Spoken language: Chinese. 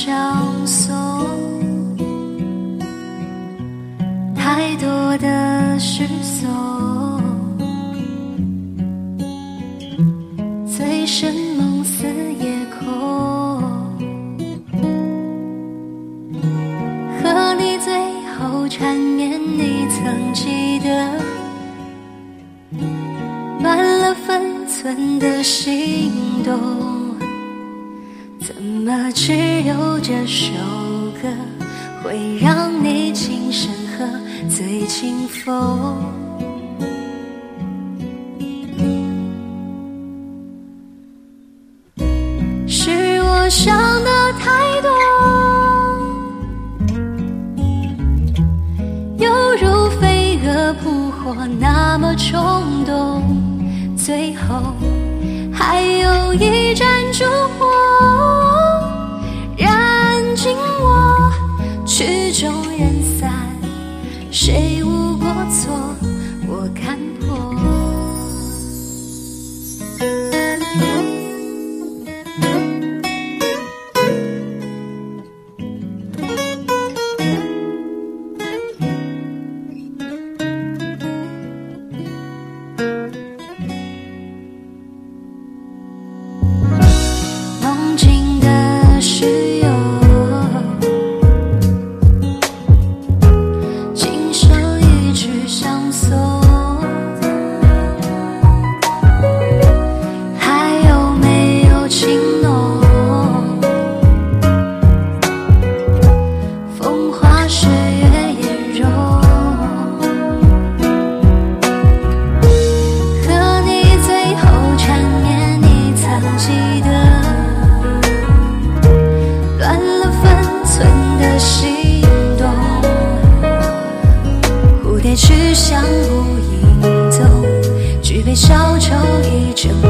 相送，太多的失踪，醉生梦死夜空，和你最后缠绵，你曾记得，乱了分寸的心动，怎么只有这首歌会让你轻声喝醉清风？是我想的太多，犹如飞蛾扑火那么冲动，最后还有一盏烛火燃尽我，曲终人散，谁无过错，我看破。梦境的石油，今生一直相送，还有没有情浓？风花雪月颜容，和你最后缠绵，你曾记得，乱了分寸的心动，蝴蝶去向无影踪，举杯消愁一整